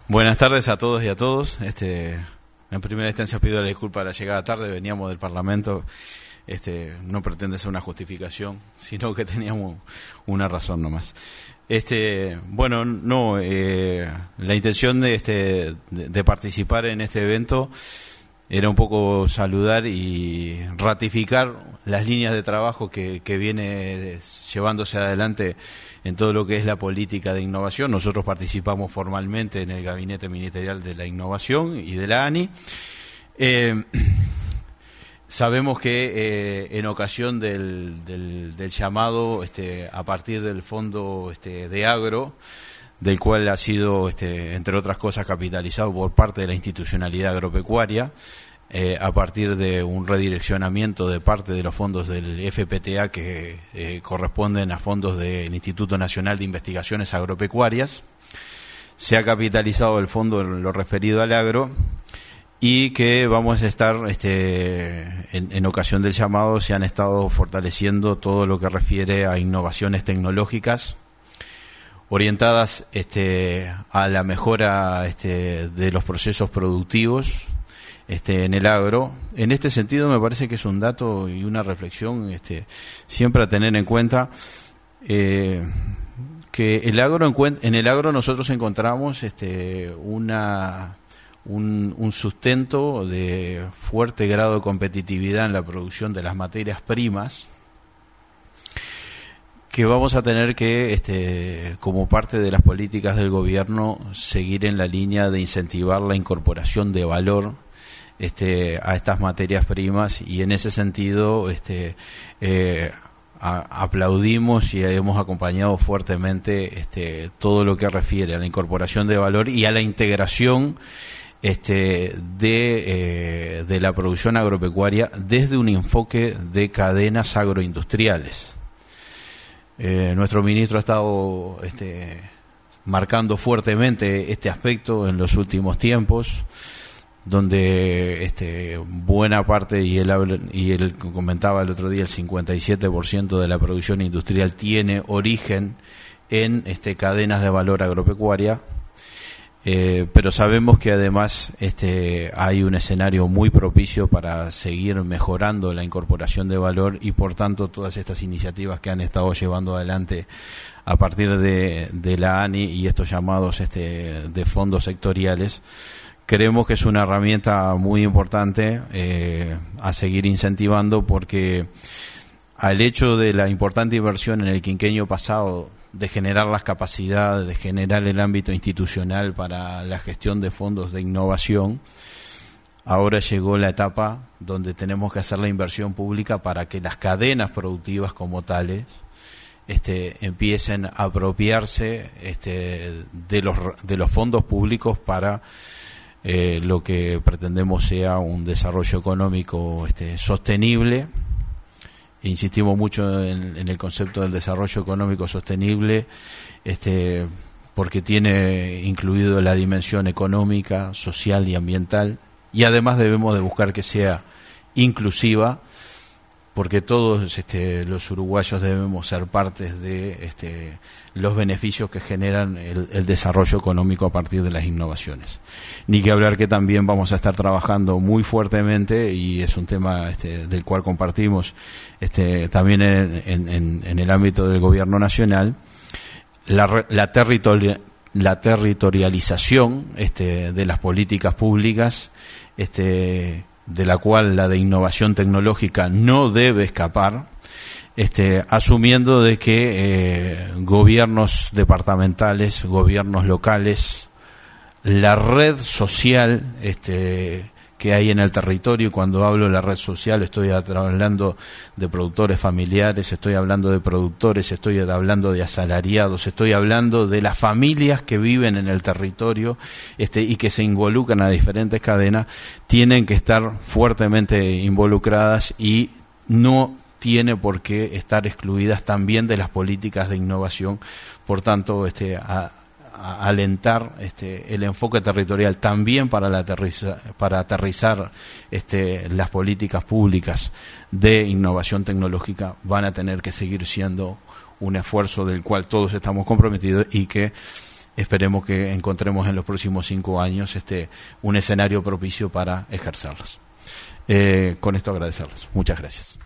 Buenas tardes a todos y a todos. En primera instancia pido la disculpa de la llegada tarde, veníamos del Parlamento. No pretende ser una justificación, sino que teníamos una razón nomás. La intención de participar en este evento era un poco saludar y ratificar las líneas de trabajo que viene llevándose adelante en todo lo que es la política de innovación. Nosotros participamos formalmente en el Gabinete Ministerial de la Innovación y de la ANI. Sabemos que en ocasión del llamado a partir del Fondo de Agro, del cual ha sido, entre otras cosas, capitalizado por parte de la institucionalidad agropecuaria, a partir de un redireccionamiento de parte de los fondos del FPTA que corresponden a fondos del Instituto Nacional de Investigaciones Agropecuarias, se ha capitalizado el fondo en lo referido al agro, y que vamos a estar, en ocasión del llamado, se han estado fortaleciendo todo lo que refiere a innovaciones tecnológicas orientadas a la mejora de los procesos productivos en el agro. En este sentido me parece que es un dato y una reflexión siempre a tener en cuenta, que en el agro nosotros encontramos un sustento de fuerte grado de competitividad en la producción de las materias primas, que vamos a tener que, como parte de las políticas del gobierno, seguir en la línea de incentivar la incorporación de valor a estas materias primas, y en ese sentido aplaudimos y hemos acompañado fuertemente todo lo que refiere a la incorporación de valor y a la integración de la producción agropecuaria desde un enfoque de cadenas agroindustriales. Nuestro ministro ha estado marcando fuertemente este aspecto en los últimos tiempos, donde buena parte, y él comentaba el otro día, el 57% de la producción industrial tiene origen en cadenas de valor agropecuaria. Pero sabemos que además hay un escenario muy propicio para seguir mejorando la incorporación de valor, y por tanto todas estas iniciativas que han estado llevando adelante a partir de la ANI y estos llamados de fondos sectoriales, creemos que es una herramienta muy importante a seguir incentivando, porque al hecho de la importante inversión en el quinquenio pasado de generar las capacidades, de generar el ámbito institucional para la gestión de fondos de innovación, ahora llegó la etapa donde tenemos que hacer la inversión pública para que las cadenas productivas como tales empiecen a apropiarse de los fondos públicos para lo que pretendemos sea un desarrollo económico sostenible. Insistimos mucho en el concepto del desarrollo económico sostenible, porque tiene incluido la dimensión económica, social y ambiental, y además debemos de buscar que sea inclusiva, porque todos los uruguayos debemos ser partes de los beneficios que generan el desarrollo económico a partir de las innovaciones. Ni que hablar que también vamos a estar trabajando muy fuertemente, y es un tema del cual compartimos también en el ámbito del gobierno nacional, la territorialización de las políticas públicas, de la cual la de innovación tecnológica no debe escapar, asumiendo de que gobiernos departamentales, gobiernos locales, la red social que hay en el territorio. Cuando hablo de la red social estoy hablando de productores familiares, estoy hablando de productores, estoy hablando de asalariados, estoy hablando de las familias que viven en el territorio y que se involucran a diferentes cadenas, tienen que estar fuertemente involucradas y no tiene por qué estar excluidas también de las políticas de innovación. Por tanto, a alentar el enfoque territorial también para aterrizar las políticas públicas de innovación tecnológica van a tener que seguir siendo un esfuerzo del cual todos estamos comprometidos y que esperemos que encontremos en los próximos 5 años un escenario propicio para ejercerlas. Con esto agradecerles. Muchas gracias.